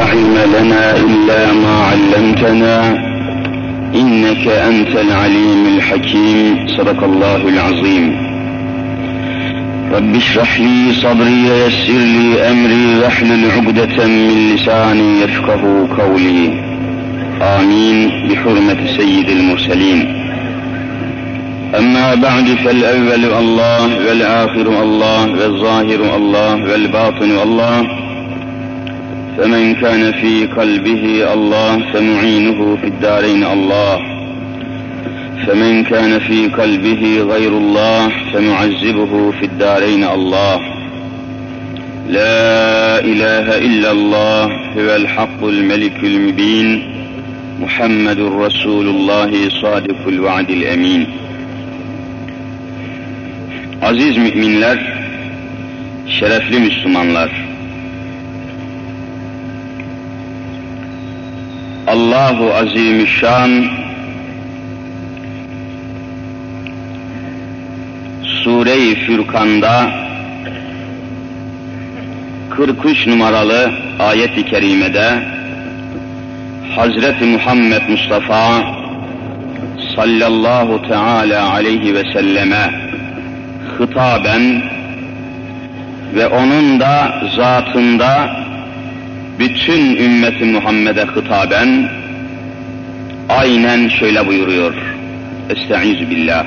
علم لنا إلا ما علمتنا إنك أنت العليم الحكيم صدق الله العظيم رب اشرح لي صدري ويسر لي أمري واحلل عقدة من لساني يفقه قولي آمين بحرمة سيد المرسلين أما بعد فالأول الله والآخر الله والظاهر الله والباطن الله فمن كان في قلبه الله فمعينه في الدارين الله فمن كان في قلبه غير الله فمعذبه في الدارين الله لا إله إلا الله هو الحق الملك المبين محمد رسول الله صادق الوعد الأمين. Aziz müminler, şerefli Müslümanlar, Allahu Azimüşşan Sure-i Fürkan'da 43 numaralı ayet-i kerimede Hazreti Muhammed Mustafa sallallahu teala aleyhi ve selleme hitaben ve onun da zatında bütün ümmeti Muhammed'e hitaben aynen şöyle buyuruyor. Estaizu billah.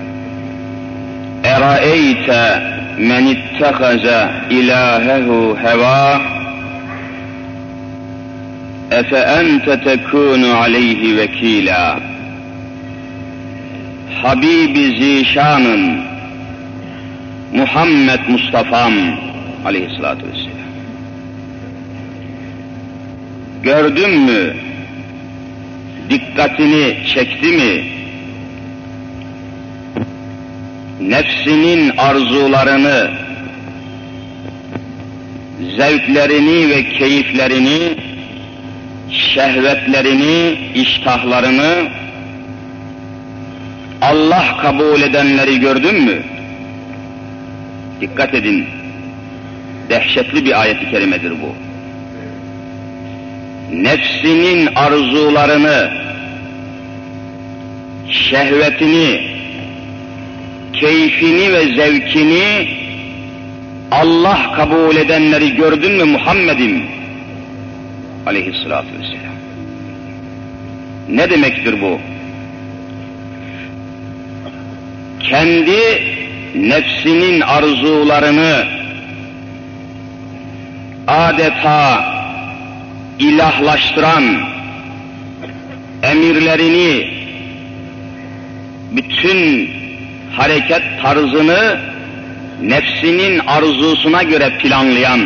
Eraeyte men ittehaze ilahehu heva efe ente tekunu aleyhi vekila. Habibi zişanın Muhammed Mustafa'm aleyhissalatu vesselam. Gördün mü? Dikkatini çekti mi? Nefsinin arzularını, zevklerini ve keyiflerini, şehvetlerini, iştahlarını Allah kabul edenleri gördün mü? Dikkat edin, dehşetli bir ayet-i kerimedir bu. Nefsinin arzularını, şehvetini, keyfini ve zevkini Allah kabul edenleri gördün mü Muhammed'im? Aleyhissalatu vesselam. Ne demektir bu? Kendi nefsinin arzularını adeta ilahlaştıran, emirlerini, bütün hareket tarzını nefsinin arzusuna göre planlayan,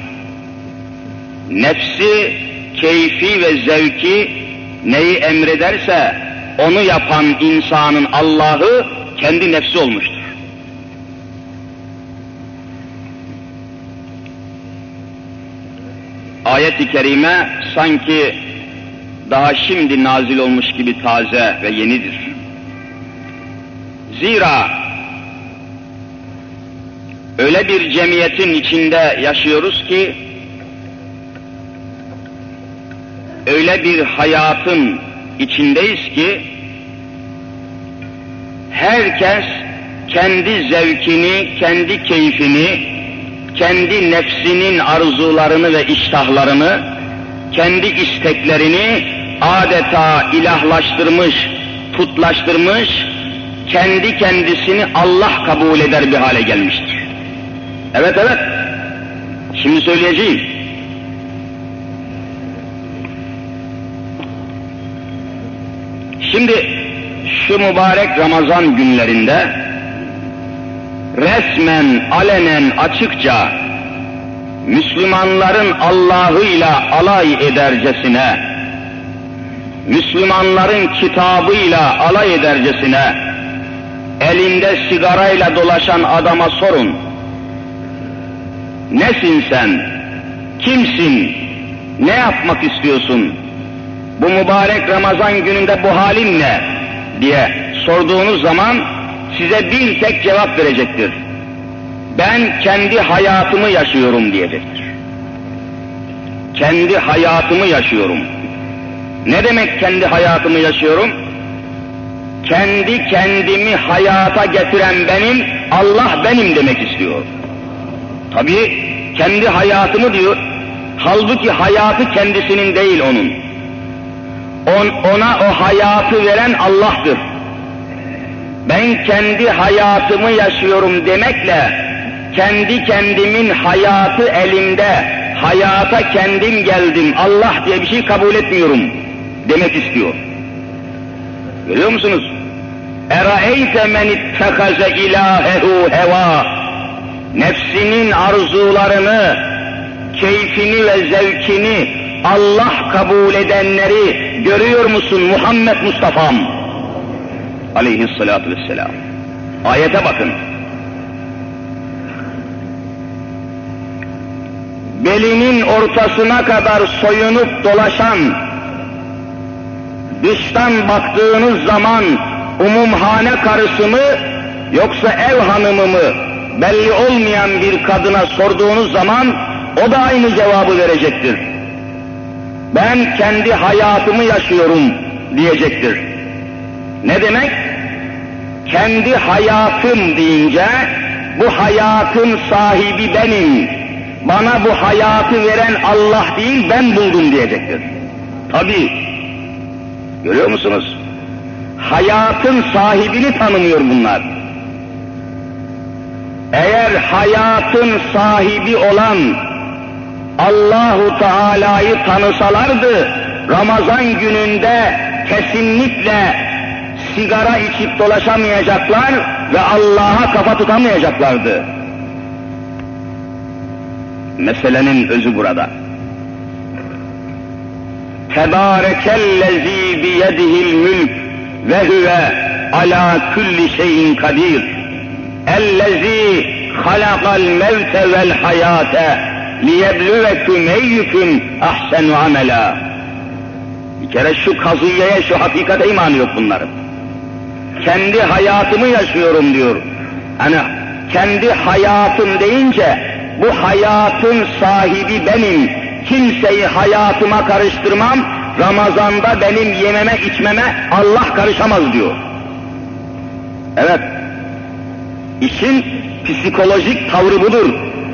nefsi, keyfi ve zevki neyi emrederse onu yapan insanın Allah'ı kendi nefsi olmuştur. Ayet-i kerime sanki daha şimdi nazil olmuş gibi taze ve yenidir. Zira öyle bir cemiyetin içinde yaşıyoruz ki, öyle bir hayatın içindeyiz ki, herkes kendi zevkini, kendi keyfini, kendi nefsinin arzularını ve iştahlarını, kendi isteklerini adeta ilahlaştırmış, putlaştırmış, kendi kendisini Allah kabul eder bir hale gelmiştir. Evet, şimdi söyleyeceğim. Şimdi şu mübarek Ramazan günlerinde resmen, alenen, açıkça Müslümanların Allah'ıyla alay edercesine, Müslümanların kitabıyla alay edercesine, elinde sigarayla dolaşan adama sorun. Nesin sen? Kimsin? Ne yapmak istiyorsun? Bu mübarek Ramazan gününde bu halin ne? diye sorduğunuz zaman size bir tek cevap verecektir. Ben kendi hayatımı yaşıyorum diyecektir. kendi hayatımı yaşıyorum. Ne demek kendi hayatımı yaşıyorum? Kendi kendimi hayata getiren benim, Allah benim demek istiyor. Tabii kendi hayatımı diyor. Halbuki hayatı kendisinin değil onun. Ona o hayatı veren Allah'tır. Ben kendi hayatımı yaşıyorum demekle, kendi kendimin hayatı elimde, hayata kendim geldim, Allah diye bir şey kabul etmiyorum demek istiyor. Görüyor musunuz? Eraeyte men ittehaze ilahehu heva. Nefsinin arzularını, keyfini ve zevkini Allah kabul edenleri görüyor musun Muhammed Mustafa'm? Aleyhissalatu vesselam. Ayete bakın. Belinin ortasına kadar soyunup dolaşan, dıştan baktığınız zaman umumhane karısı mı yoksa ev hanımı mı belli olmayan bir kadına sorduğunuz zaman o da aynı cevabı verecektir. Ben kendi hayatımı yaşıyorum diyecektir. Ne demek? Kendi hayatım deyince bu hayatın sahibi benim. Bana bu hayatı veren Allah değil, ben buldum diyecektir. Tabii. Görüyor musunuz? Hayatın sahibini tanımıyor bunlar. Eğer hayatın sahibi olan Allahu Teala'yı tanısalardı, Ramazan gününde kesinlikle sigara içip dolaşamayacaklar ve Allah'a kafa tutamayacaklardı. Meselenin özü burada. Tebârekellezî biyedihil mülk ve huve alâ kulli şeyin kadir. Ellezî halakal mevte vel hayâte liyebluvekum eyyüküm ahsenu amela. Bir kere şu kazıyeye, şu hakikate imanı yok bunların. Kendi hayatımı yaşıyorum diyor. Hani kendi hayatım deyince bu hayatın sahibi benim. Kimseyi hayatıma karıştırmam. Ramazanda benim yememe içmeme Allah karışamaz diyor. Evet. İşin psikolojik tavrı budur.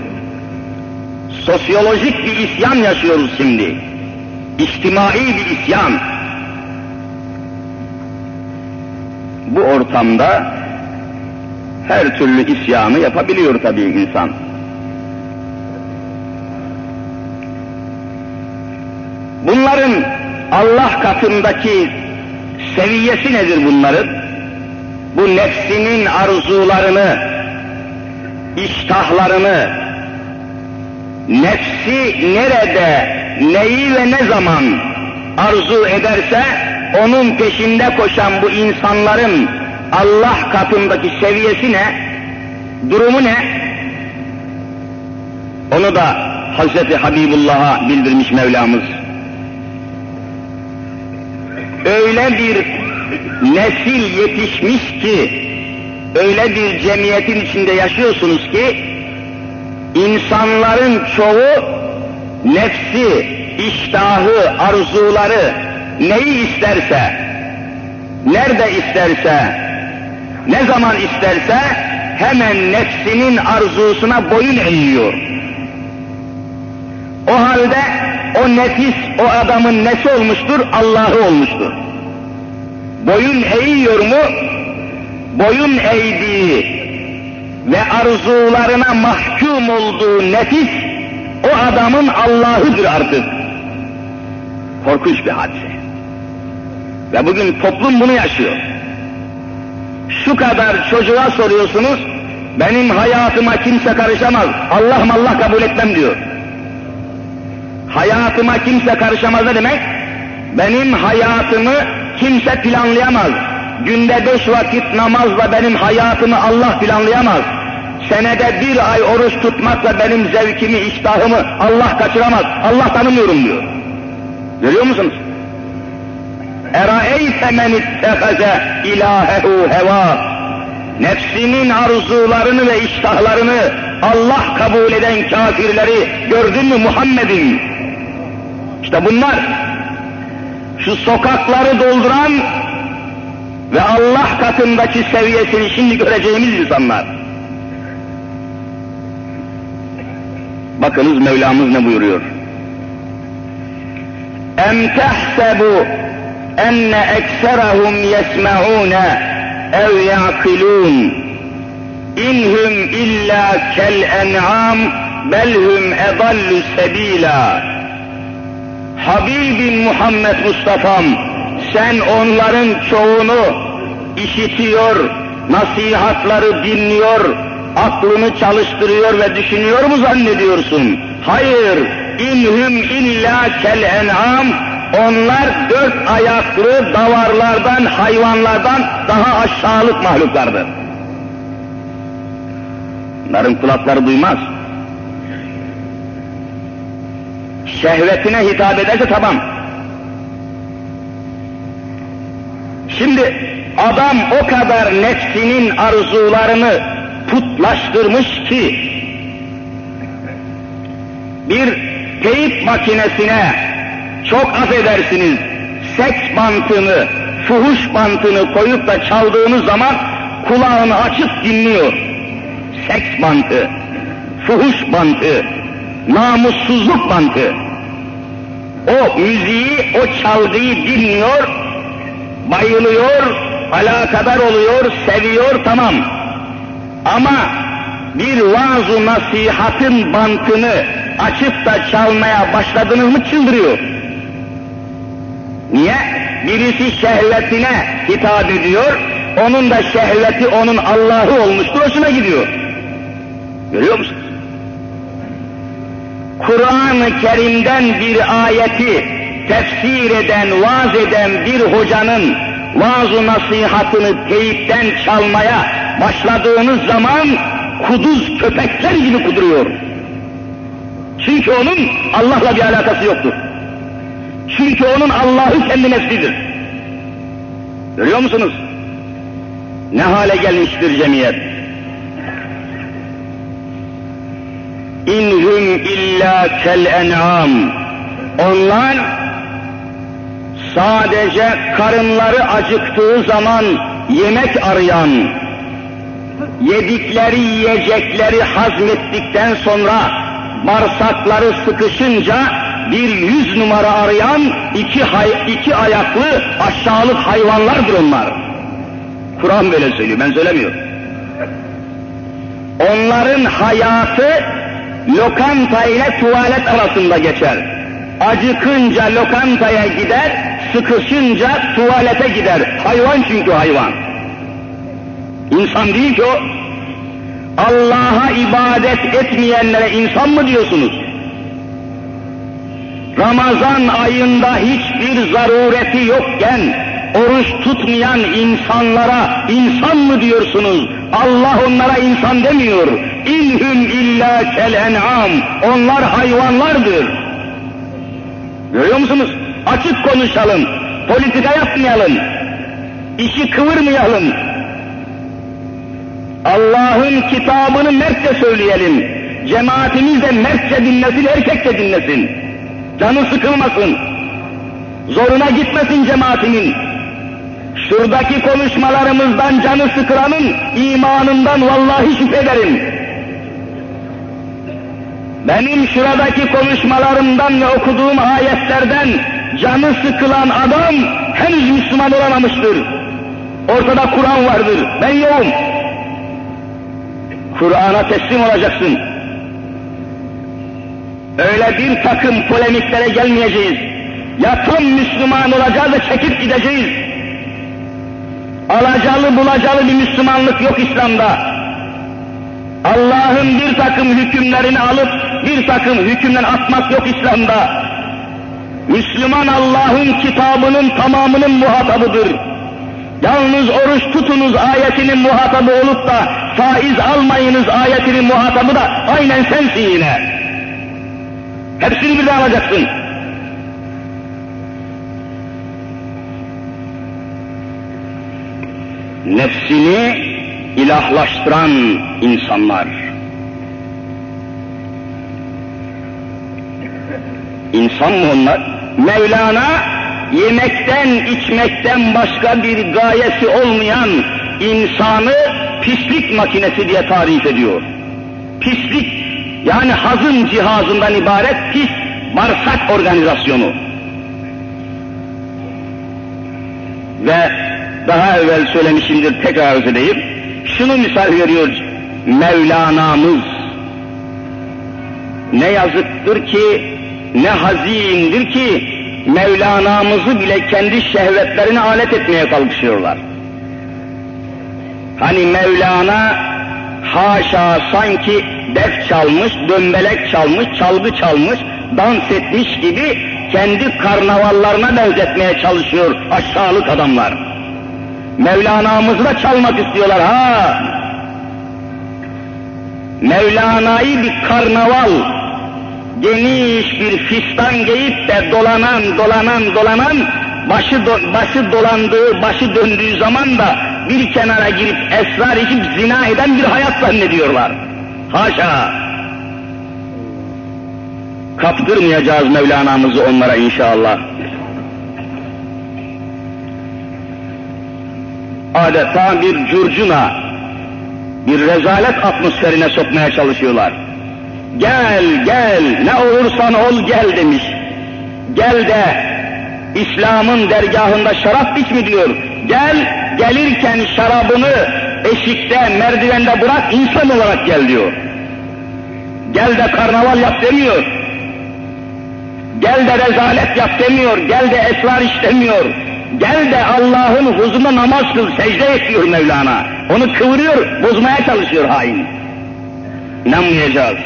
Sosyolojik bir isyan yaşıyoruz şimdi. İçtimai bir isyan. Bu ortamda her türlü isyanı yapabiliyor tabii insan. Bunların Allah katındaki seviyesi nedir bunların? Bu nefsinin arzularını, iştahlarını, nefsi nerede, neyi ve ne zaman arzu ederse onun peşinde koşan bu insanların Allah katındaki seviyesi ne, durumu ne? Onu da Hazreti Habibullah'a bildirmiş Mevlamız. Öyle bir nesil yetişmiş ki, öyle bir cemiyetin içinde yaşıyorsunuz ki, insanların çoğu nefsi, iştahı, arzuları, neyi isterse, nerede isterse, ne zaman isterse hemen nefsinin arzusuna boyun eğiyor. O halde o nefis o adamın nesi olmuştur? Allah'ı olmuştur. Boyun eğiyor mu? Boyun eğdiği ve arzularına mahkum olduğu nefis o adamın Allah'ıdır artık. Korkunç bir hadise. Ve bugün toplum bunu yaşıyor. Şu kadar çocuğa soruyorsunuz, benim hayatıma kimse karışamaz, Allah kabul etmem diyor. Hayatıma kimse karışamaz ne demek? Benim hayatımı kimse planlayamaz. Günde 5 vakit namazla benim hayatımı Allah planlayamaz. Senede 1 ay oruç tutmakla benim zevkimi, iştahımı Allah kaçıramaz. Allah tanımıyorum diyor. Görüyor musunuz? Eraeyte men ittehaze ilahehu heva. Nefsinin arzularını ve iştahlarını Allah kabul eden kafirleri gördün mü Muhammed'in? İşte bunlar, şu sokakları dolduran ve Allah katındaki seviyesini şimdi göreceğimiz insanlar. Bakınız Mevlamız ne buyuruyor? Em tehsebu enne ekserahum yesma'une ev ya'kilun inhum illa kel en'am belhum edallu sebila. Habibim Muhammed Mustafa'm, sen onların çoğunu işitiyor, nasihatları dinliyor, aklını çalıştırıyor ve düşünüyor mu zannediyorsun? Hayır, inhum illa kel en'am, onlar dört ayaklı davarlardan, hayvanlardan daha aşağılık mahluklardır. Onların kulakları duymaz. Şehvetine hitap ederse tamam. Şimdi adam o kadar nefsinin arzularını putlaştırmış ki bir teyip makinesine çok affedersiniz seks bantını, fuhuş bantını koyup da çaldığınız zaman kulağını açıp dinliyor. Seks bantı, fuhuş bantı, namussuzluk bantı. O müziği, o çalgıyı dinliyor, bayılıyor, alakadar oluyor, seviyor, tamam. Ama bir vaaz-ı nasihatın bantını açıp da çalmaya başladınız mı çıldırıyor. Niye? Birisi şehvetine hitap ediyor, onun da şehveti onun Allah'ı olmuştur, hoşuna gidiyor. Görüyor musunuz? Kur'an-ı Kerim'den bir ayeti tefsir eden, vaaz eden bir hocanın vaaz-ı nasihatını teyipten çalmaya başladığınız zaman kuduz köpekler gibi kuduruyor. Çünkü onun Allah'la bir alakası yoktur. Çünkü onun Allah'ı kendi nefsidir. Görüyor musunuz? Ne hale gelmiştir cemiyet? İnhum illa kel en'am. Onlar sadece karınları acıktığı zaman yemek arayan, yedikleri yiyecekleri hazmettikten sonra bağırsakları sıkışınca bir 100 numara arayan iki ayaklı aşağılık hayvanlardır onlar. Kur'an böyle söylüyor, ben söylemiyorum. Onların hayatı lokanta ile tuvalet arasında geçer. Acıkınca lokantaya gider, sıkışınca tuvalete gider. Hayvan çünkü hayvan. İnsan değil ki o. Allah'a ibadet etmeyenlere insan mı diyorsunuz? Ramazan ayında hiçbir zarureti yokken oruç tutmayan insanlara insan mı diyorsunuz? Allah onlara insan demiyor. İnhum illa kel en'am. Onlar hayvanlardır. Görüyor musunuz? Açık konuşalım. Politika yapmayalım. İşi kıvırmayalım. Allah'ın kitabını mertçe söyleyelim. Cemaatimiz de mertçe dinlesin, erkekçe dinlesin. Canı sıkılmasın. Zoruna gitmesin cemaatimin. Şuradaki konuşmalarımızdan canı sıkılanın imanından vallahi şüphe ederim. Benim şuradaki konuşmalarımdan ve okuduğum ayetlerden canı sıkılan adam henüz Müslüman olamamıştır. Ortada Kur'an vardır, ben yokum. Kur'an'a teslim olacaksın. Öyle bir takım polemiklere gelmeyeceğiz. Ya tam Müslüman olacağız ve çekip gideceğiz. Alacalı bulacalı bir Müslümanlık yok İslam'da. Allah'ın bir takım hükümlerini alıp bir takım hükümden atmak yok İslam'da. Müslüman Allah'ın kitabının tamamının muhatabıdır. Yalnız oruç tutunuz ayetinin muhatabı olup da faiz almayınız ayetinin muhatabı da aynen sensin yine. Hepsini birden alacaksın. Nefsini ilahlaştıran insanlar. İnsan mı onlar? Mevlana yemekten içmekten başka bir gayesi olmayan insanı pislik makinesi diye tarif ediyor. Pislik yani hazım cihazından ibaret pis bağırsak organizasyonu. Ve daha evvel söylemişimdir, tekrar arz edeyim. Şunu misal veriyor Mevlana'mız. Ne yazıktır ki, ne hazindir ki Mevlana'mızı bile kendi şehvetlerine alet etmeye kalkışıyorlar. Hani Mevlana haşa sanki def çalmış, dömbelek çalmış, çalgı çalmış, dans etmiş gibi kendi karnavallarına benzetmeye çalışıyor aşağılık adamlar. Mevlana'mızı da çalmak istiyorlar ha. Mevlana'yı bir karnaval, geniş bir fistan giyip de dolanan, başı dolandığı, başı döndüğü zaman da bir kenara girip esrar içip zina eden bir hayat zannediyorlar. Haşa! Kaptırmayacağız Mevlana'mızı onlara inşallah. Adeta bir curcuna, bir rezalet atmosferine sokmaya çalışıyorlar. Gel, ne olursan ol gel demiş. Gel de İslam'ın dergahında şarap iç mi diyor. Gel, gelirken şarabını eşikte, merdivende bırak, insan olarak gel diyor. Gel de karnaval yap demiyor. Gel de rezalet yap demiyor. Gel de esrar iç demiyor. Gel de Allah'ın huzurunda namaz kıl, secde et diyor Mevlana. Onu kıvırıyor, bozmaya çalışıyor hain. İnanmayacağız.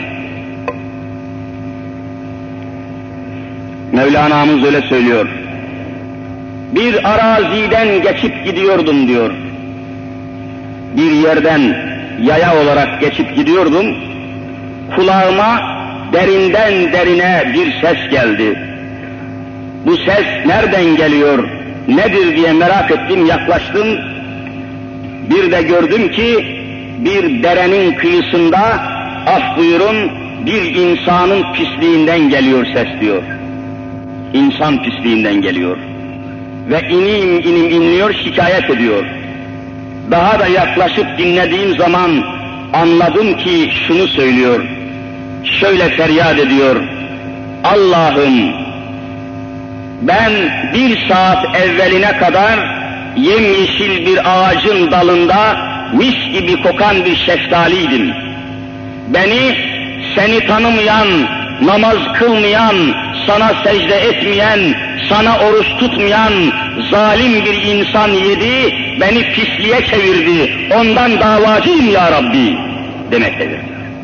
Mevlana'mız öyle söylüyor. Bir araziden geçip gidiyordum diyor. Bir yerden yaya olarak geçip gidiyordum. Kulağıma derinden derine bir ses geldi. Bu ses nereden geliyor, nedir diye merak ettim, yaklaştım. Bir de gördüm ki bir derenin kıyısında, af buyurun, bir insanın pisliğinden geliyor ses diyor. İnsan pisliğinden geliyor. Ve inim inliyor, şikayet ediyor. Daha da yaklaşıp dinlediğim zaman anladım ki şunu söylüyor. Şöyle feryat ediyor. Allah'ım, ben bir saat evveline kadar yemyeşil bir ağacın dalında mis gibi kokan bir şeftaliydim. Beni seni tanımayan, namaz kılmayan, sana secde etmeyen, sana oruç tutmayan zalim bir insan yedi, beni pisliğe çevirdi, ondan davacıyım ya Rabbi demektedir.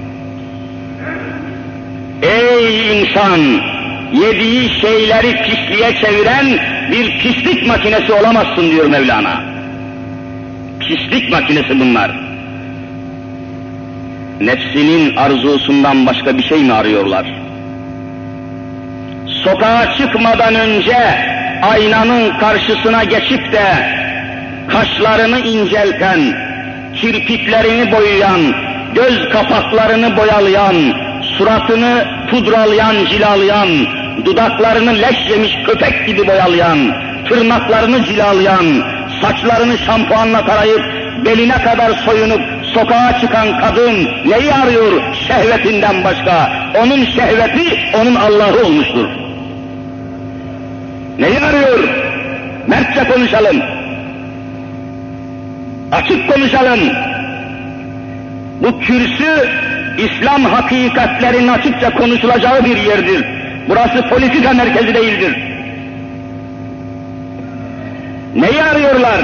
Ey insan, yediği şeyleri pisliğe çeviren bir pislik makinesi olamazsın diyor Mevlana. Pislik makinesi bunlar. Nefsinin arzusundan başka bir şey mi arıyorlar? Sokağa çıkmadan önce aynanın karşısına geçip de kaşlarını incelten, kirpiklerini boyayan, göz kapaklarını boyalayan, suratını pudralayan, cilalayan, dudaklarını leş yemiş köpek gibi boyalayan, tırnaklarını cilalayan, saçlarını şampuanla tarayıp beline kadar soyunup sokağa çıkan kadın neyi arıyor şehvetinden başka? Onun şehveti onun Allah'ı olmuştur. Neyi arıyor? Mertçe konuşalım. Açık konuşalım. Bu kürsü İslam hakikatlerinin açıkça konuşulacağı bir yerdir. Burası politika merkezi değildir. Neyi arıyorlar?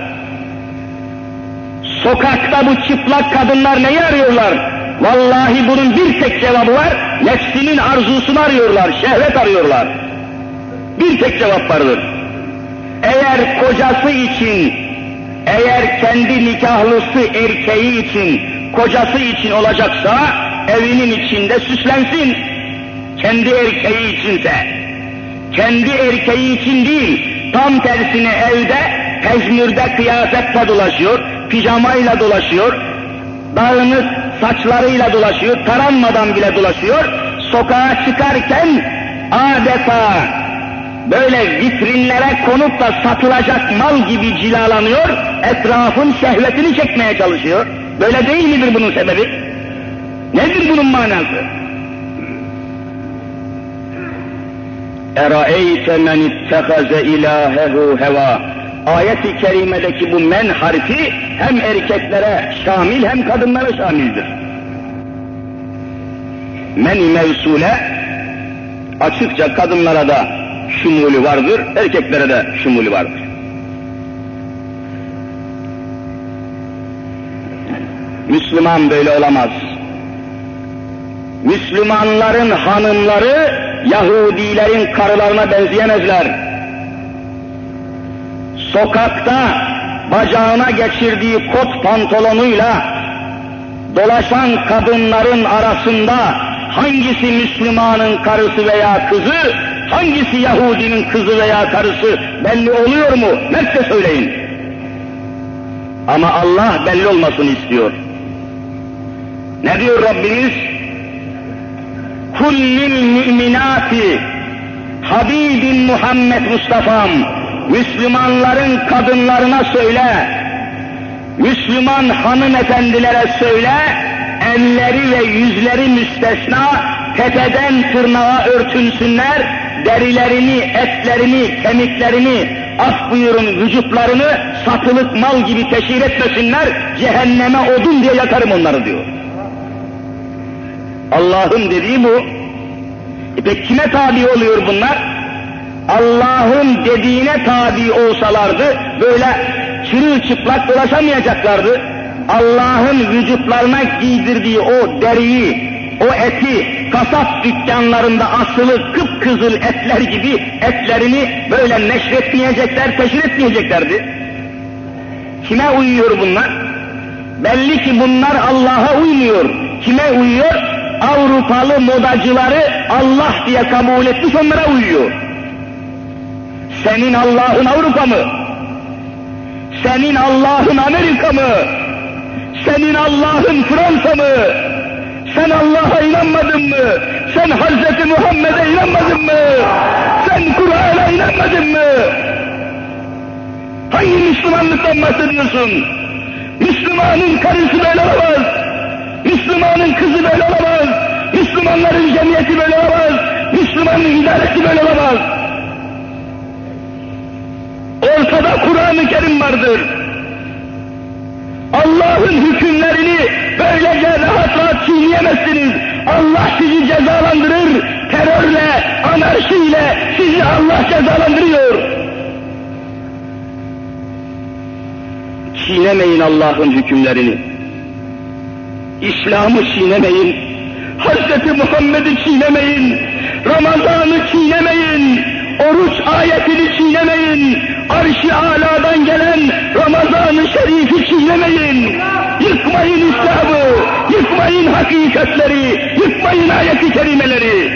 Sokakta bu çıplak kadınlar neyi arıyorlar? Vallahi bunun bir tek cevabı var. Nefsinin arzusunu arıyorlar, şehvet arıyorlar. Bir tek cevap vardır. Eğer kocası için, eğer kendi nikahlısı erkeği için, kocası için olacaksa evinin içinde süslensin. Kendi erkeği içinse, kendi erkeği için değil, tam tersine evde pejmürde kıyafetle dolaşıyor, pijamayla dolaşıyor, dağınık saçlarıyla dolaşıyor, taranmadan bile dolaşıyor. Sokağa çıkarken adeta böyle vitrinlere konup da satılacak mal gibi cilalanıyor, etrafın şehvetini çekmeye çalışıyor. Böyle değil midir bunun sebebi? Nedir bunun manası? اَرَأَيْتَ مَنِ اتَّخَذَ اِلَٰهَهُ هَوَى. Ayet-i kerimedeki bu men harfi hem erkeklere şamil hem kadınlara şamildir. Men-i mevsule açıkça kadınlara da şumulü vardır, erkeklere de şumulü vardır. Müslüman böyle olamaz. Müslümanların hanımları Yahudilerin karılarına benzeyemezler. Sokakta bacağına geçirdiği kot pantolonuyla dolaşan kadınların arasında hangisi Müslümanın karısı veya kızı, hangisi Yahudinin kızı veya karısı belli oluyor mu? Mertçe söyleyin. Ama Allah belli olmasını istiyor. Ne diyor Rabbimiz? Kullil müminati Habibin Muhammed Mustafa'm, Müslümanların kadınlarına söyle, Müslüman hanımefendilere söyle, elleri ve yüzleri müstesna, tepeden tırnağa örtünsünler, derilerini, etlerini, kemiklerini, af buyurun vücutlarını satılık mal gibi teşhir etmesinler, cehenneme odun diye yakarım onları diyor. Allah'ın dediği bu. Peki kime tabi oluyor bunlar? Allah'ın dediğine tabi olsalardı böyle çırılçıplak dolaşamayacaklardı. Allah'ın vücutlarına giydirdiği o deriyi, o eti kasap dükkanlarında asılı kıpkızıl etler gibi etlerini böyle neşretmeyecekler, teşhir etmeyeceklerdi. Kime uyuyor bunlar? Belli ki bunlar Allah'a uymuyor. Kime uyuyor? Avrupalı modacıları Allah diye kabul etmiş, onlara uyuyor. Senin Allah'ın Avrupa mı? Senin Allah'ın Amerika mı? Senin Allah'ın Fransa mı? Sen Allah'a inanmadın mı? Sen Hazreti Muhammed'e inanmadın mı? Sen Kur'an'a inanmadın mı? Hangi Müslümanlıktan bahsediyorsun? Müslümanın karısı böyle olamaz. Müslümanın kızı böyle olamaz. Müslümanların cemiyeti böyle olamaz. Müslümanın idaresi böyle olamaz. Ortada Kur'an-ı Kerim vardır. Allah'ın hükümlerini böylece rahat çiğneyemezsiniz. Allah sizi cezalandırır. Terörle, anarşiyle sizi Allah cezalandırıyor. Çiğnemeyin Allah'ın hükümlerini. İslam'ı çiğnemeyin. Hazreti Muhammed'i çiğnemeyin. Ramazan'ı çiğnemeyin. Oruç ayetini çiğnemeyin. Arş-ı Alâ'dan gelen Ramazan-ı Şerif'i çiğnemeyin. Yıkmayın İslam'ı, yıkmayın hakikatleri, yıkmayın ayet-i kerimeleri.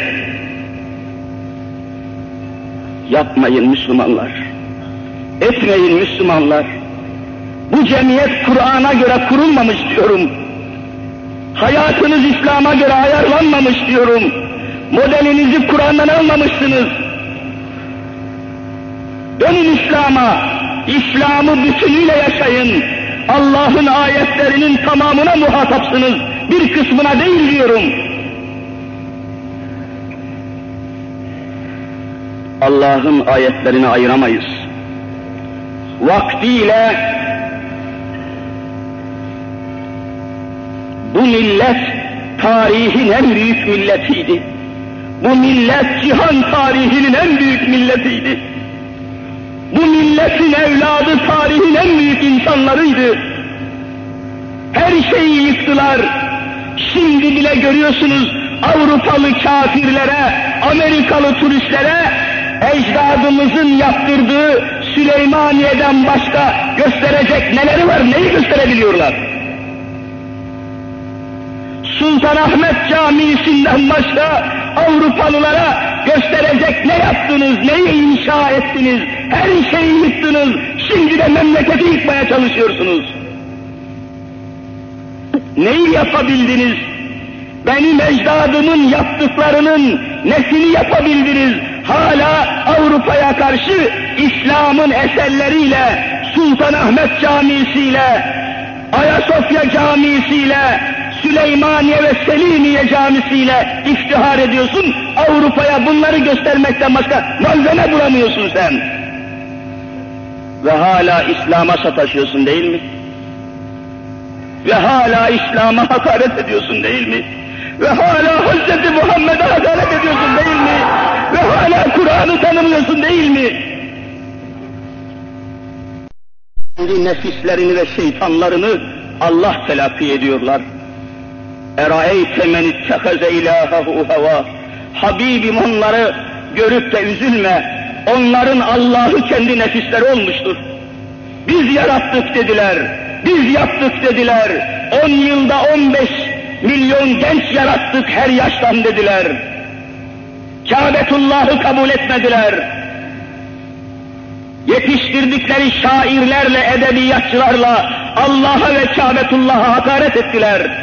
Yapmayın Müslümanlar. Etmeyin Müslümanlar. Bu cemiyet Kur'an'a göre kurulmamış diyorum. Hayatınız İslam'a göre ayarlanmamış diyorum. Modelinizi Kur'an'dan almamışsınız. Dönün İslam'a, İslam'ı bütünüyle yaşayın. Allah'ın ayetlerinin tamamına muhatapsınız. Bir kısmına değil diyorum. Allah'ın ayetlerini ayıramayız. Vaktiyle bu millet tarihin en büyük milletiydi. Bu millet cihan tarihinin en büyük milletiydi. Bu milletin evladı tarihin en büyük insanlarıydı. Her şeyi yıktılar. Şimdi bile görüyorsunuz Avrupalı kafirlere, Amerikalı turistlere ecdadımızın yaptırdığı Süleymaniye'den başka gösterecek neleri var, neyi gösterebiliyorlar? Sultanahmet Camisi'nden başka Avrupalılara gösterecek ne yaptınız, neyi inşa ettiniz, her şeyi yıktınız, şimdi de memleketi yıkmaya çalışıyorsunuz. Neyi yapabildiniz? Benim ecdadımın yaptıklarının nesini yapabildiniz? Hala Avrupa'ya karşı İslam'ın eserleriyle, Sultanahmet Camisi'yle, Ayasofya Camisi'yle, Süleymaniye ve Selimiye Camisi'yle iftihar ediyorsun. Avrupa'ya bunları göstermekten başka malzeme bulamıyorsun sen. Ve hala İslam'a sataşıyorsun değil mi? Ve hala İslam'a hakaret ediyorsun değil mi? Ve hala Hz. Muhammed'e hakaret ediyorsun değil mi? Ve hala Kur'an'ı tanımıyorsun değil mi? Kendi nefislerini ve şeytanlarını Allah telakki ediyorlar. Eraeyte men ittehaze ilahehu heva. Habibim onları görüp de üzülme. Onların Allah'ı kendi nefisleri olmuştur. Biz yarattık dediler. Biz yaptık dediler. 10 yılda 15 milyon genç yarattık her yaştan dediler. Kâbetullah'ı kabul etmediler. Yetiştirdikleri şairlerle, edebiyatçılarla Allah'a ve Kâbetullah'a hakaret ettiler.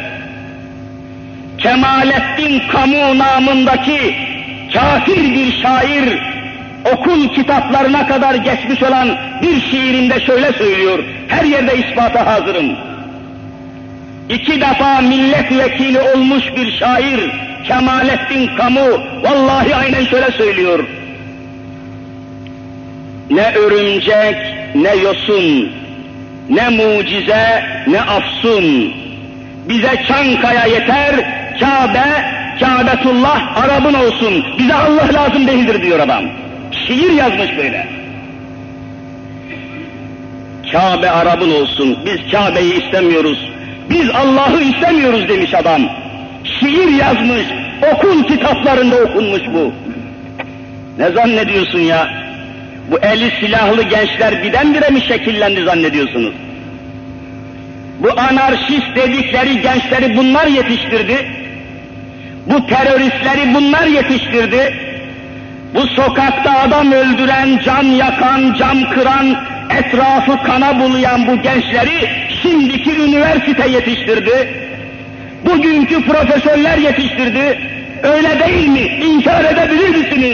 Kemalettin Kamu namındaki kafir bir şair, okul kitaplarına kadar geçmiş olan bir şiirinde şöyle söylüyor, her yerde ispata hazırım. 2 defa milletvekili olmuş bir şair, Kemalettin Kamu, vallahi aynen şöyle söylüyor. Ne örümcek, ne yosun, ne mucize, ne afsun. Bize Çankaya yeter, Kabe, Kâbetullah Arap'ın olsun. Bize Allah lazım değildir diyor adam. Şiir yazmış böyle. Kabe Arap'ın olsun, biz Kabe'yi istemiyoruz. Biz Allah'ı istemiyoruz demiş adam. Şiir yazmış, okul kitaplarında okunmuş bu. Ne zannediyorsun ya? Bu eli silahlı gençler birdenbire mi şekillendi zannediyorsunuz? Bu anarşist dedikleri gençleri bunlar yetiştirdi. Bu teröristleri bunlar yetiştirdi. Bu sokakta adam öldüren, can yakan, cam kıran, etrafı kana bulayan bu gençleri şimdiki üniversite yetiştirdi. Bugünkü profesörler yetiştirdi. Öyle değil mi? İnkar edebilir misiniz?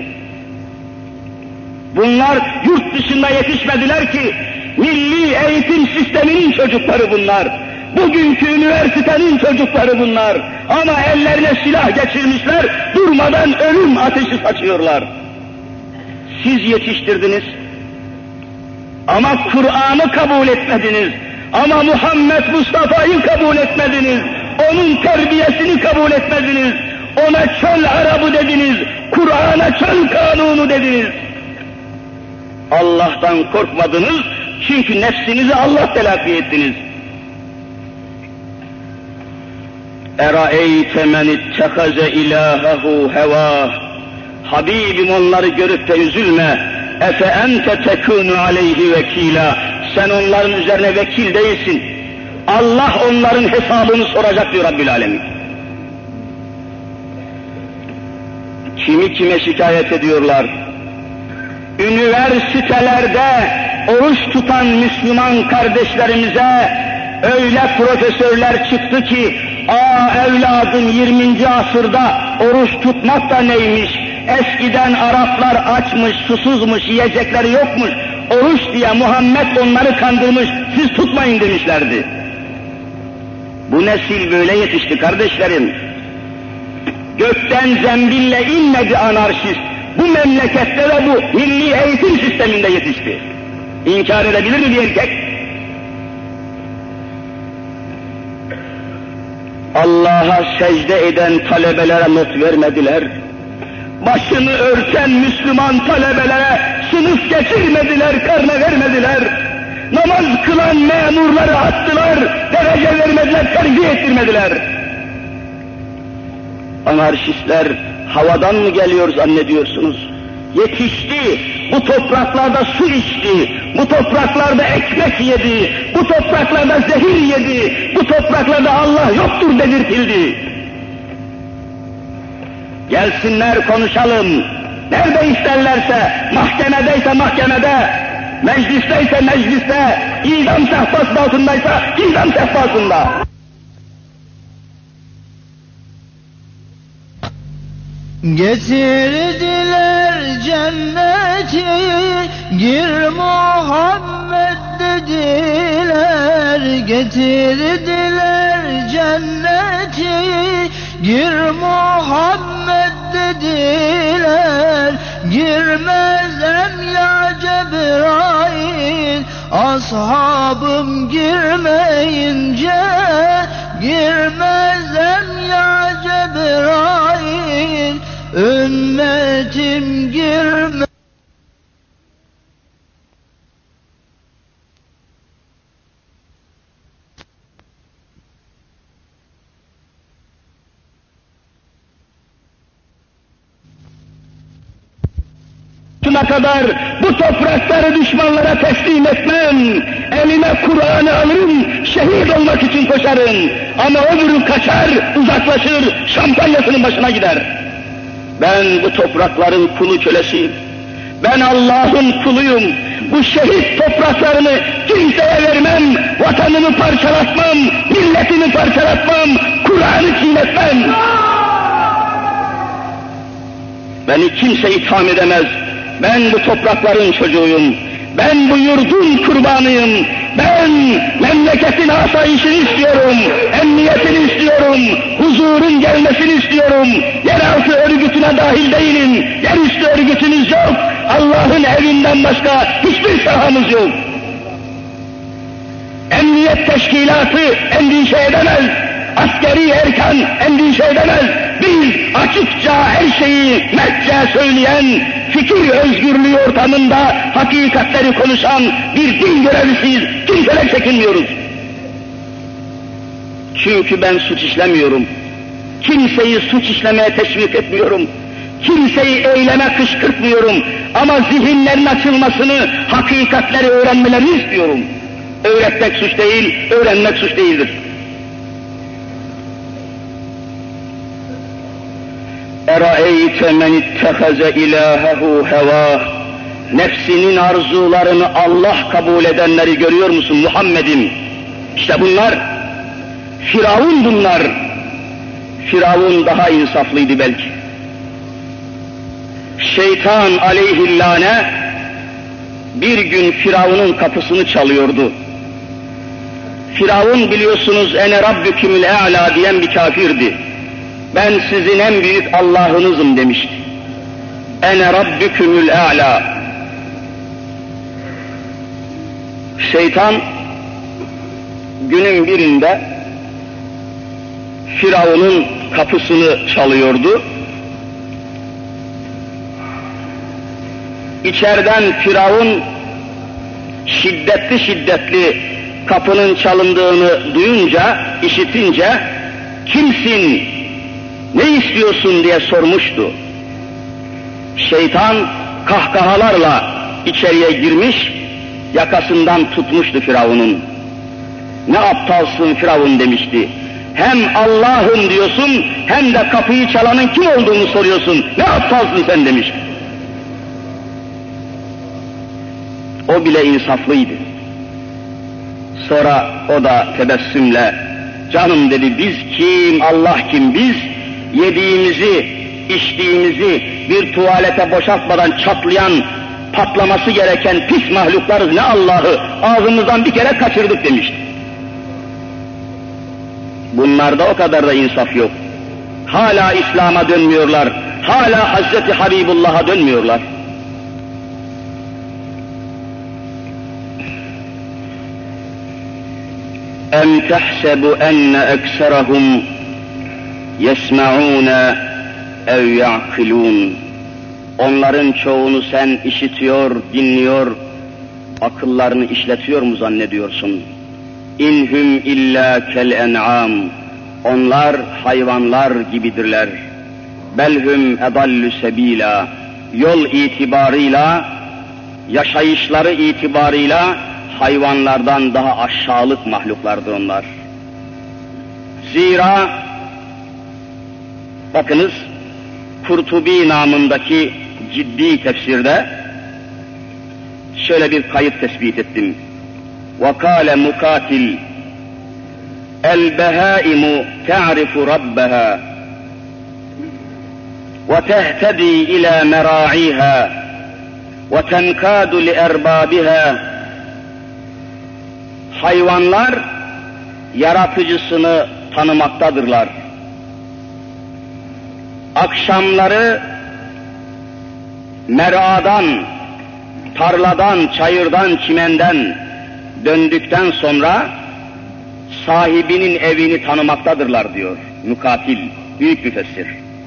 Bunlar yurt dışında yetişmediler ki, milli eğitim sisteminin çocukları bunlar. Bugünkü üniversitenin çocukları bunlar. Ama ellerine silah geçirmişler, durmadan ölüm ateşi saçıyorlar. Siz yetiştirdiniz. Ama Kur'an'ı kabul etmediniz. Ama Muhammed Mustafa'yı kabul etmediniz. Onun terbiyesini kabul etmediniz. Ona çöl Arabı dediniz. Kur'an'a çöl kanunu dediniz. Allah'tan korkmadınız çünkü nefsinizi Allah telakki ettiniz. Eraeyte men ittehaze ilahehu heva. Habibim onları görüp de üzülme. Efe ente tekunu aleyhi vekila. Sen onların üzerine vekil değilsin. Allah onların hesabını soracak diyor Rabbül Alemin. Kimi kime şikayet ediyorlar? Üniversitelerde oruç tutan Müslüman kardeşlerimize öyle profesörler çıktı ki, evladım 20. asırda oruç tutmak da neymiş? Eskiden Araplar açmış, susuzmuş, yiyecekleri yokmuş. Oruç diye Muhammed onları kandırmış, siz tutmayın demişlerdi. Bu nesil böyle yetişti kardeşlerim. Gökten zembille inmedi anarşist. Bu memlekette de bu milli eğitim sisteminde yetişti. İnkar edebilir mi bir erkek? Allah'a secde eden talebelere not vermediler. Başını örten Müslüman talebelere sınıf geçirmediler, karne vermediler. Namaz kılan memurları attılar, derece vermediler, terbiye ettirmediler. Anarşistler havadan mı geliyor zannediyorsunuz? Yetişti, bu topraklarda su içti, bu topraklarda ekmek yedi, bu topraklarda zehir yedi, bu topraklarda Allah yoktur dedirtildi. Gelsinler konuşalım, nerede isterlerse, mahkemedeyse mahkemede, meclisteyse mecliste, idam sehpası altındaysa idam sehpasında. Getirdiler cennet cenneti gir Muhammed dediler, getirdiler cenneti gir Muhammed dediler. Girmezem ya Cebrail, ashabım girmeyince, girmezem ya Cebrail, ümmetim girme. kadar bu toprakları düşmanlara teslim etmem. Elime Kur'an'ı alırım, şehit olmak için koşarım. Ama öbürü kaçar, uzaklaşır, şampanyasının başına gider. Ben bu toprakların kulu kölesiyim. Ben Allah'ın kuluyum. Bu şehit topraklarını kimseye vermem. Vatanımı parçalatmam, milletimi parçalatmam, Kur'an'ı çiğnetmem. Beni kimse itham edemez. Ben bu toprakların çocuğuyum. Ben bu yurdun kurbanıyım. Ben memleketin asayişini istiyorum. Emniyetini istiyorum. Huzurun gelmesini istiyorum. Yeraltı örgütüne dahil değilim. Yerüstü örgütümüz yok. Allah'ın evinden başka hiçbir sahamız yok. Emniyet teşkilatı endişe edemez. Askeri erkan endişe edemez. Biz açıkça her şeyi netçe söyleyen, fikir özgürlüğü ortamında hakikatleri konuşan bir din görevlisiyiz. Kimseler çekinmiyoruz. Çünkü ben suç işlemiyorum. Kimseyi suç işlemeye teşvik etmiyorum. Kimseyi eyleme kışkırtmıyorum. Ama zihinlerin açılmasını, hakikatleri öğrenmelerini istiyorum. Öğretmek suç değil, öğrenmek suç değildir. اَرَأَيْتَ مَنِ اتَّخَذَ اِلَٰهَهُ هَوَاهُ Nefsinin arzularını Allah kabul edenleri görüyor musun Muhammed'im? İşte bunlar, Firavun bunlar. Firavun daha insaflıydı belki. Şeytan aleyhillâne bir gün Firavun'un kapısını çalıyordu. Firavun biliyorsunuz ene rabbükümül e'lâ diyen bir kafirdi. Ben sizin en büyük Allah'ınızım demişti. Ene rabbükümül e'lâ. Şeytan günün birinde Firavun'un kapısını çalıyordu. İçeriden Firavun şiddetli kapının çalındığını duyunca, işitince, kimsin, ne istiyorsun diye sormuştu. Şeytan kahkahalarla içeriye girmiş, yakasından tutmuştu Firavun'un. Ne aptalsın Firavun demişti. Hem Allah'ım diyorsun, hem de kapıyı çalanın kim olduğunu soruyorsun. Ne aptalsın sen demişti. O bile insaflıydı. Sonra o da tebessümle, canım dedi, biz kim, Allah kim, biz yediğimizi, içtiğimizi bir tuvalete boşaltmadan çatlayan, patlaması gereken pis mahluklarız, ne Allah'ı ağzımızdan bir kere kaçırdık demişti. Bunlarda o kadar da insaf yok. Hala İslam'a dönmüyorlar, hala Hazreti Habibullah'a dönmüyorlar. اَمْ تَحْسَبُ اَنَّ اَكْسَرَهُمْ يَسْمَعُونَ اَوْ يَعْقِلُونَ Onların çoğunu sen işitiyor, dinliyor, akıllarını işletiyor mu zannediyorsun? İnhum illa kel en'am. Onlar hayvanlar gibidirler. Belhum edallu sebila. Yol itibarıyla, yaşayışları itibarıyla hayvanlardan daha aşağılık mahluklardır onlar. Zira bakınız Kurtubi namındaki ciddi tefsirde şöyle bir kayıt tespit ettim. وَقَالَ مُقَاتِلْ الْبَهَائِمُ تَعْرِفُ رَبَّهَا وَتَهْتَدِي إِلَى مَرَاعِيهَا وَتَنْكَادُ لِأَرْبَابِهَا Hayvanlar yaratıcısını tanımaktadırlar. Akşamları meradan, tarladan, çayırdan, çimenden döndükten sonra sahibinin evini tanımaktadırlar diyor Mukatil, büyük müfessir.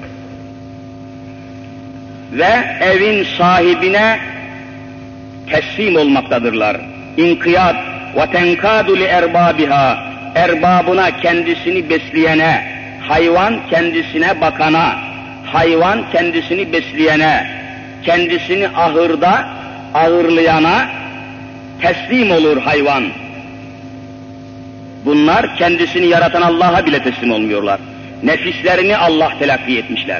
Ve evin sahibine teslim olmaktadırlar. İnkiyat ve tenkadu li erbabiha, erbabına, kendisini besleyene, hayvan kendisine bakana, hayvan kendisini besleyene, kendisini ahırda ağırlayana teslim olur hayvan. Bunlar kendisini yaratan Allah'a bile teslim olmuyorlar. Nefislerini Allah telakki etmişler.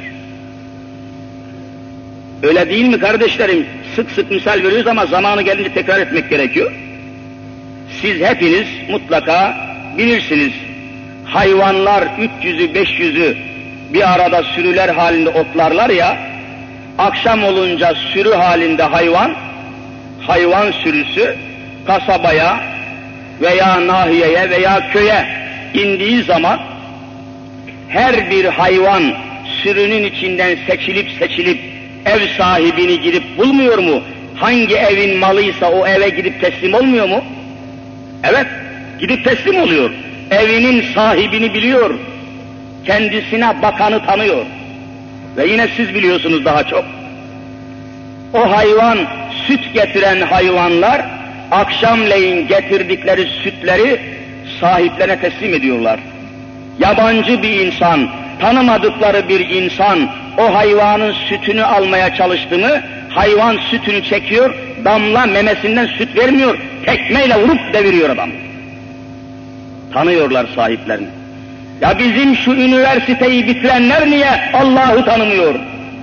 Öyle değil mi kardeşlerim? Sık sık misal veriyoruz ama zamanı gelince tekrar etmek gerekiyor. Siz hepiniz mutlaka bilirsiniz. Hayvanlar 300'ü 500'ü bir arada sürüler halinde otlarlar ya, akşam olunca sürü halinde hayvan sürüsü kasabaya veya nahiyeye veya köye indiği zaman her bir hayvan sürünün içinden seçilip ev sahibini gidip bulmuyor mu? Hangi evin malıysa o eve gidip teslim olmuyor mu? Evet, gidip teslim oluyor. Evinin sahibini biliyor. Kendisine bakanı tanıyor. Ve yine siz biliyorsunuz daha çok. O hayvan, süt getiren hayvanlar akşamleyin getirdikleri sütleri sahiplerine teslim ediyorlar. Yabancı bir insan, tanımadıkları bir insan o hayvanın sütünü almaya çalıştı mı, hayvan sütünü çekiyor, damla memesinden süt vermiyor, tekmeyle vurup deviriyor adam. Tanıyorlar sahiplerini. Ya bizim şu üniversiteyi bitirenler niye Allah'ı tanımıyor?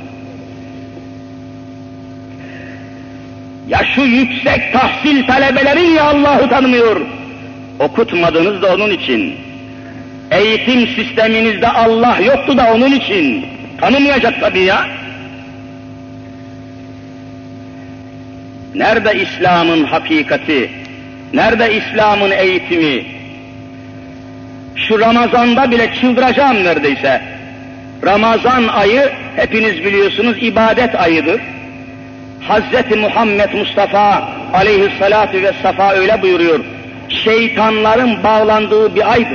Ya şu yüksek tahsil talebeleri niye Allah'ı tanımıyor? Okutmadınız da onun için. Eğitim sisteminizde Allah yoktu da onun için. Tanımayacak tabii ya. Nerede İslam'ın hakikati? Nerede İslam'ın eğitimi? Şu Ramazan'da bile çıldıracağım neredeyse. Ramazan ayı hepiniz biliyorsunuz ibadet ayıdır. Hazreti Muhammed Mustafa aleyhissalatu vesselam öyle buyuruyor. Şeytanların bağlandığı bir aydır.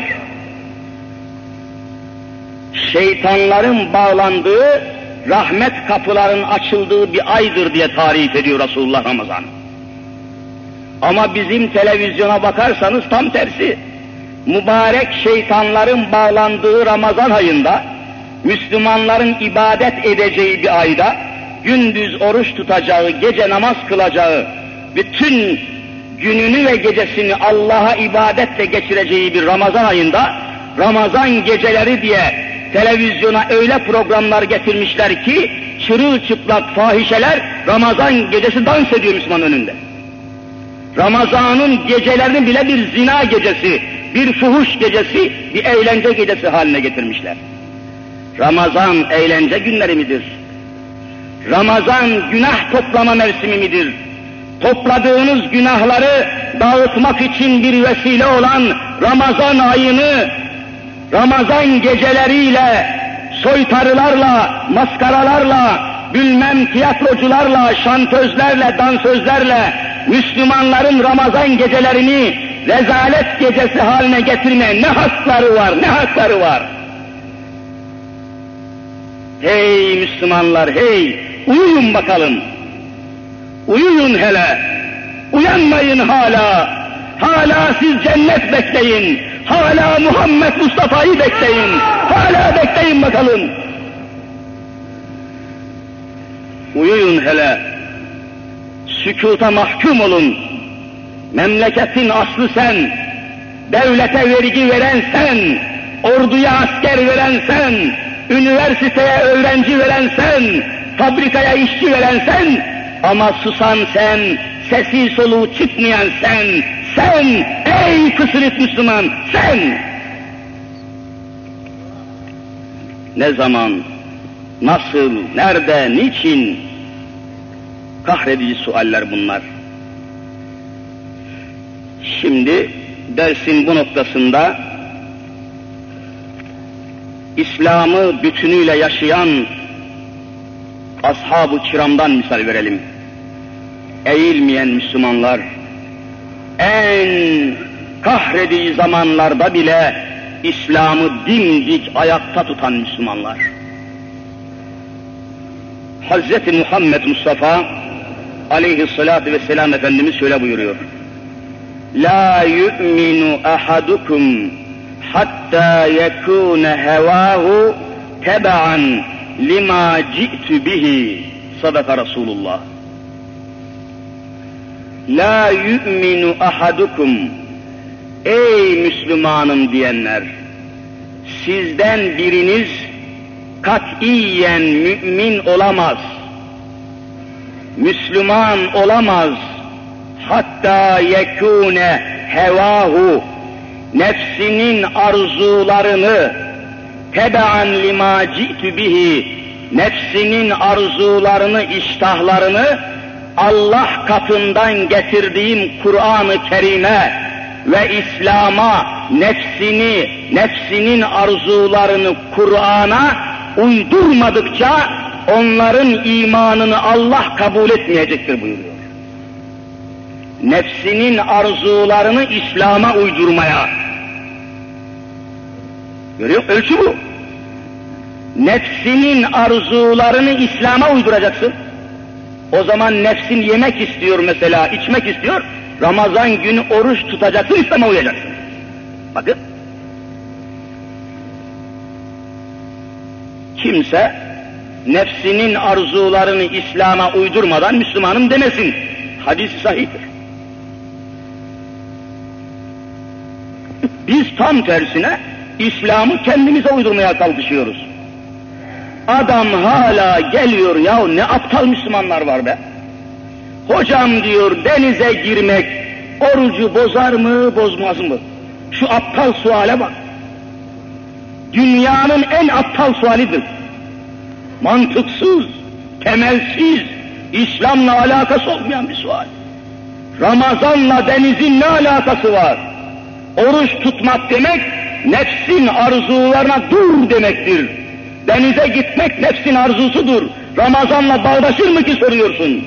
Şeytanların bağlandığı, rahmet kapılarının açıldığı bir aydır diye tarif ediyor Resulullah Ramazan. Ama bizim televizyona bakarsanız tam tersi. Mübarek şeytanların bağlandığı Ramazan ayında, Müslümanların ibadet edeceği bir ayda, gündüz oruç tutacağı, gece namaz kılacağı, bütün gününü ve gecesini Allah'a ibadetle geçireceği bir Ramazan ayında, Ramazan geceleri diye televizyona öyle programlar getirmişler ki, çırılçıplak fahişeler Ramazan gecesi dans ediyor Müslüman önünde. Ramazan'ın gecelerini bile bir zina gecesi, bir fuhuş gecesi, bir eğlence gecesi haline getirmişler. Ramazan eğlence günleri midir? Ramazan günah toplama mevsimi midir? Topladığınız günahları dağıtmak için bir vesile olan Ramazan ayını, Ramazan geceleriyle, soytarılarla, maskaralarla, bilmem tiyatrocularla, şantözlerle, dansözlerle Müslümanların Ramazan gecelerini rezalet gecesi haline getirmeye ne hakları var, ne hakları var? Hey Müslümanlar, hey! Uyuyun bakalım! Uyuyun hele! Uyanmayın hala! Hala siz cennet bekleyin! Hala Muhammed Mustafa'yı bekleyin! Hala bekleyin bakalım! Uyuyun hele! Sükuta mahkum olun! Memleketin aslı sen! Devlete vergi veren sen! Orduya asker veren sen! Üniversiteye öğrenci veren sen! Fabrikaya işçi veren sen! Ama susan sen, sesi soluğu çıkmayan sen! Sen, ey kısırık Müslüman, sen! Ne zaman, nasıl, nerede, niçin? kahredici sualler bunlar. Şimdi dersin bu noktasında İslam'ı bütünüyle yaşayan ashab-ı kiramdan misal verelim. Eğilmeyen Müslümanlar, en kahredici zamanlarda bile İslam'ı dimdik ayakta tutan Müslümanlar. Hazreti Muhammed Mustafa aleyhissalatu vesselam Efendimiz şöyle buyuruyor. La yu'minu ahadukum hatta yekune hevahu teba'an lima ci'tu bihi. Sadaka Resulullah. La yu'minu ahadukum, ey Müslümanım diyenler, sizden biriniz katiyen mümin olamaz, Müslüman olamaz, hatta yekune hevahu, nefsinin arzularını, tebe'an lima ci'tu bihi, nefsinin arzularını, iştahlarını Allah katından getirdiğim Kur'an-ı Kerim'e ve İslam'a nefsinin arzularını Kur'an'a uydurmadıkça onların imanını Allah kabul etmeyecektir buyuruyor. Nefsinin arzularını İslam'a uydurmaya. Görüyor musun? Ölçü bu. Nefsinin arzularını İslam'a uyduracaksın. O zaman nefsin yemek istiyor mesela, içmek istiyor. Ramazan günü oruç tutacaksın, İslam'a uyacaksın. Bakın. Kimse nefsinin arzularını İslam'a uydurmadan Müslümanım demesin. Hadis-i sahihtir. Biz tam tersine İslam'ı kendimize uydurmaya kalkışıyoruz. Adam hala geliyor, ya ne aptal Müslümanlar var be. Hocam diyor, denize girmek orucu bozar mı bozmaz mı? Şu aptal suale bak. Dünyanın en aptal sualidir. Mantıksız, temelsiz, İslam'la alakası olmayan bir sual. Ramazanla denizin ne alakası var? Oruç tutmak demek, nefsin arzularına dur demektir. Denize gitmek nefsin arzusudur. Ramazanla bağdaşır mı ki soruyorsun?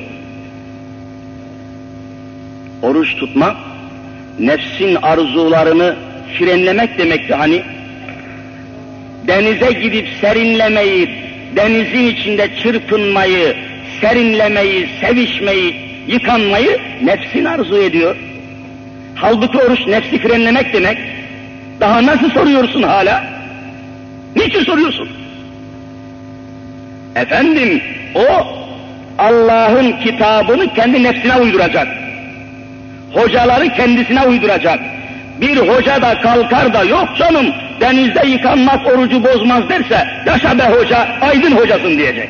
Oruç tutmak, nefsin arzularını frenlemek demekti hani. Denize gidip serinlemeyi, denizin içinde çırpınmayı, serinlemeyi, sevişmeyi, yıkanmayı nefsin arzu ediyor. Halbuki oruç nefsi frenlemek demek. Daha nasıl soruyorsun hala? Niçin soruyorsun? Efendim, o Allah'ın kitabını kendi nefsine uyduracak. Hocaları kendisine uyduracak. Bir hoca da kalkar da yok canım denizde yıkanmak orucu bozmaz derse, yaşa be hoca, aydın hocasın diyecek.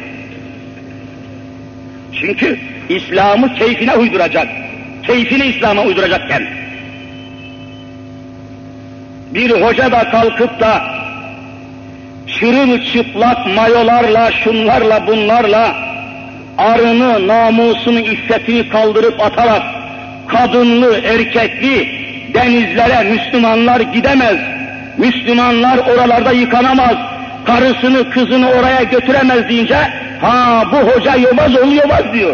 Çünkü İslam'ı keyfine uyduracak. Keyfini İslam'a uyduracakken. Bir hoca da kalkıp da çırılçıplak mayolarla, şunlarla, bunlarla arını, namusunu, iffetini kaldırıp atarak kadınlı, erkekli denizlere Müslümanlar gidemez. Müslümanlar oralarda yıkanamaz. Karısını, kızını oraya götüremez deyince, ha bu hoca yobaz ol yobaz diyor.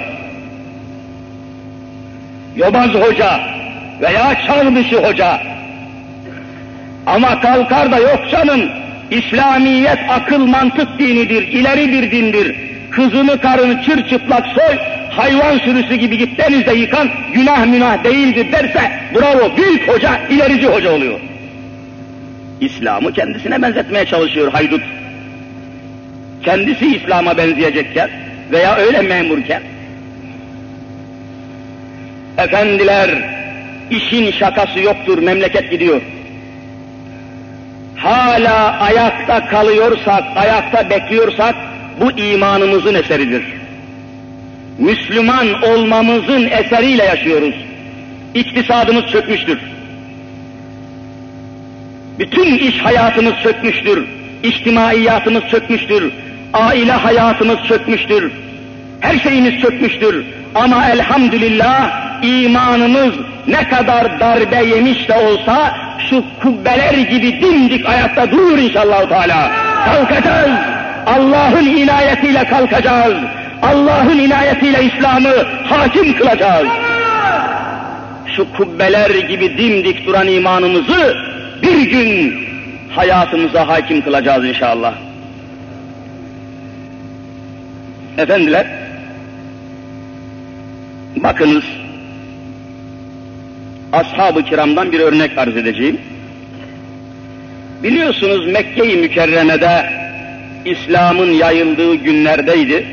Yobaz hoca veya çağ dışı hoca. Ama kalkar da yok canım, İslamiyet akıl mantık dinidir, ileri bir dindir. Kızını karını çırçıplak soy, hayvan sürüsü gibi git denizde yıkan, günah münah değildir derse, bravo, büyük hoca, ilerici hoca oluyor. İslam'ı kendisine benzetmeye çalışıyor haydut. Kendisi İslam'a benzeyecekken veya öyle memurken. Efendiler, işin şakası yoktur, memleket gidiyor. Hala ayakta kalıyorsak, ayakta bekliyorsak, bu imanımızın eseridir. Müslüman olmamızın eseriyle yaşıyoruz. İktisadımız çökmüştür. Bütün iş hayatımız çökmüştür. İçtimaiyatımız çökmüştür. Aile hayatımız çökmüştür. Her şeyimiz çökmüştür. Ama elhamdülillah imanımız ne kadar darbe yemiş de olsa şu kubbeler gibi dimdik ayakta durur inşallah Teala. Kalkacağız. Allah'ın inayetiyle kalkacağız. Allah'ın inayetiyle İslam'ı hakim kılacağız. Şu kubbeler gibi dimdik duran imanımızı bir gün hayatımıza hakim kılacağız inşallah. Efendiler, bakınız, ashab-ı kiramdan bir örnek arz edeceğim. Biliyorsunuz Mekke-i Mükerreme'de İslam'ın yayıldığı günlerdeydi.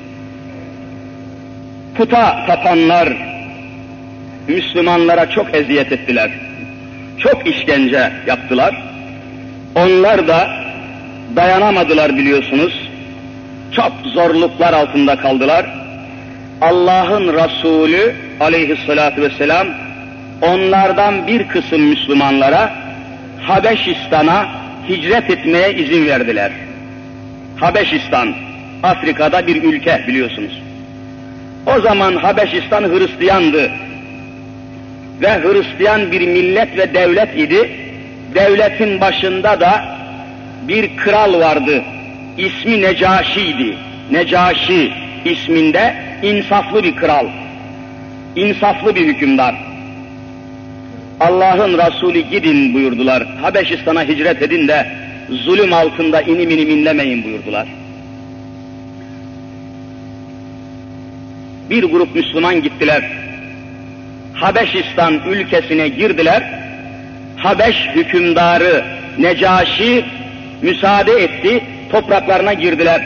Puta tapanlar Müslümanlara çok eziyet ettiler. Çok işkence yaptılar. Onlar da dayanamadılar biliyorsunuz. Çok zorluklar altında kaldılar. Allah'ın Resulü aleyhissalatu vesselam onlardan bir kısım Müslümanlara Habeşistan'a hicret etmeye izin verdiler. Habeşistan, Afrika'da bir ülke biliyorsunuz. O zaman Habeşistan Hristiyandı ve Hristiyan bir millet ve devlet idi. Devletin başında da bir kral vardı. İsmi Necaşi'ydi. Necaşi isminde insaflı bir kral. İnsaflı bir hükümdar. Allah'ın Resulü gidin buyurdular. Habeşistan'a hicret edin de zulüm altında inim inim inlemeyin buyurdular. Bir grup Müslüman gittiler. Habeşistan ülkesine girdiler. Habeş hükümdarı Necaşi müsaade etti. Topraklarına girdiler.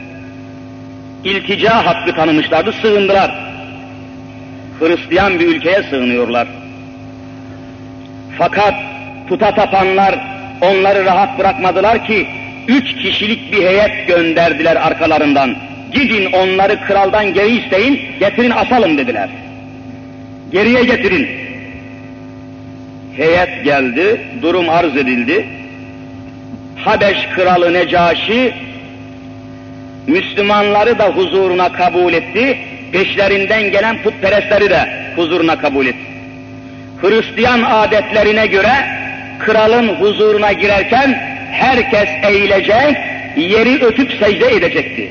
İltica hakkı tanımışlardı, sığındılar. Hristiyan bir ülkeye sığınıyorlar. Fakat puta tapanlar onları rahat bırakmadılar ki 3 kişilik bir heyet gönderdiler arkalarından. Gidin onları kraldan geri isteyin, getirin asalım dediler. Geriye getirin. Heyet geldi, durum arz edildi. Habeş kralı Necaşi Müslümanları da huzuruna kabul etti, peşlerinden gelen putperestleri de huzuruna kabul etti. Hristiyan adetlerine göre kralın huzuruna girerken herkes eğilecek, yeri öpüp secde edecekti.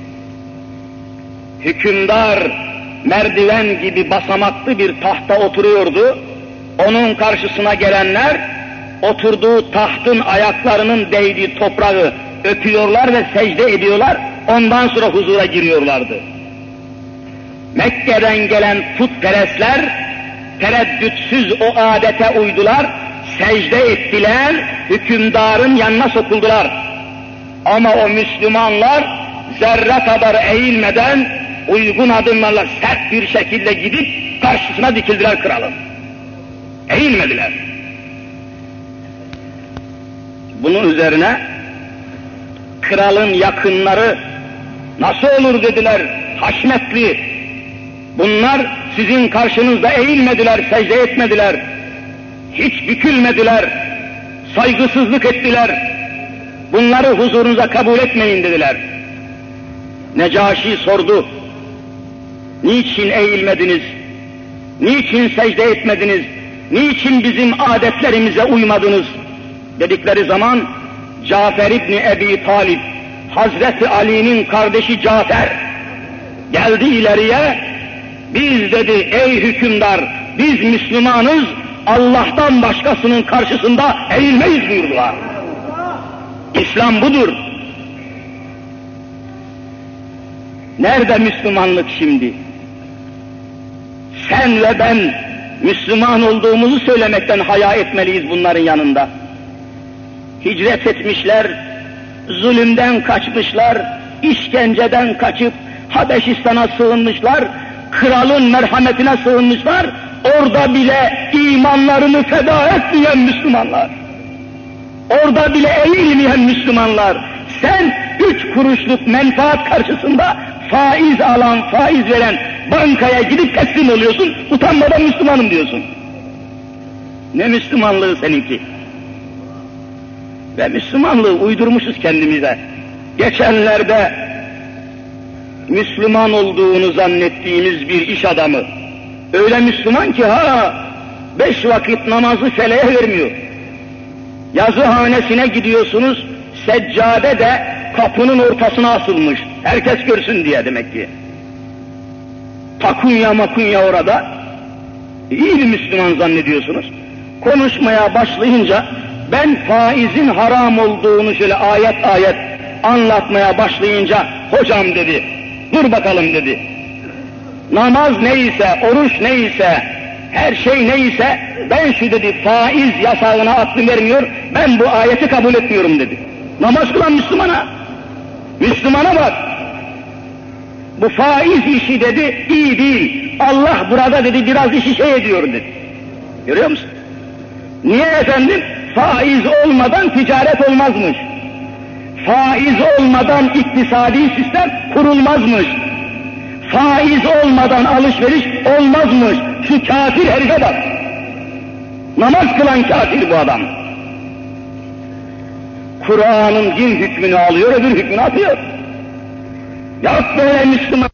Hükümdar merdiven gibi basamaklı bir tahta oturuyordu. Onun karşısına gelenler oturduğu tahtın ayaklarının değdiği toprağı öpüyorlar ve secde ediyorlar. Ondan sonra huzura giriyorlardı. Mekke'den gelen putperestler tereddütsüz o adete uydular, secde ettiler, hükümdarın yanına sokuldular. Ama o Müslümanlar zerre kadar eğilmeden uygun adımlarla sert bir şekilde gidip karşısına dikildiler kralın. Eğilmediler. Bunun üzerine kralın yakınları nasıl olur dediler, haşmetli. Bunlar sizin karşınızda eğilmediler, secde etmediler. Hiç bükülmediler, saygısızlık ettiler. Bunları huzurunuza kabul etmeyin dediler. Necaşi sordu. Niçin eğilmediniz? Niçin secde etmediniz? Niçin bizim adetlerimize uymadınız? Dedikleri zaman Cafer İbni Ebi Talib, Hazreti Ali'nin kardeşi Cafer geldi ileriye. Biz dedi ey hükümdar, biz Müslümanız, Allah'tan başkasının karşısında eğilmeyiz buyurdular. İslam budur. Nerede Müslümanlık şimdi? Sen ve ben Müslüman olduğumuzu söylemekten haya etmeliyiz bunların yanında. Hicret etmişler, zulümden kaçmışlar, işkenceden kaçıp Habeşistan'a sığınmışlar, kralın merhametine sığınmışlar, orada bile imanlarını feda etmeyen Müslümanlar, orada bile eğilmeyen Müslümanlar, sen 3 kuruşluk menfaat karşısında faiz alan, faiz veren bankaya gidip teslim oluyorsun, utanmadan Müslümanım diyorsun. Ne Müslümanlığı seninki? Ve Müslümanlığı uydurmuşuz kendimize. Geçenlerde Müslüman olduğunu zannettiğimiz bir iş adamı. Öyle Müslüman ki 5 vakit namazı feleğe vermiyor. Yazıhanesine gidiyorsunuz, seccade de kapının ortasına asılmış. Herkes görsün diye demek ki. Takunya makunya orada. İyi bir Müslüman zannediyorsunuz. Konuşmaya başlayınca ben faizin haram olduğunu şöyle ayet ayet anlatmaya başlayınca hocam dedi, dur bakalım dedi. Namaz neyse, oruç neyse, her şey neyse ben şu dedi faiz yasağına aklım vermiyor, ben bu ayeti kabul etmiyorum dedi. Namaz kılan Müslümana bak. Bu faiz işi dedi iyi değil. Allah burada dedi biraz işi şey ediyor dedi. Görüyor musun? Niye efendim? Faiz olmadan ticaret olmazmış. Faiz olmadan iktisadi sistem kurulmazmış. Faiz olmadan alışveriş olmazmış. Şu kafir herife bak. Namaz kılan kafir bu adam. Kur'an'ın din hükmünü alıyor, öbür hükmünü atıyor. Yok böyle Müslüman.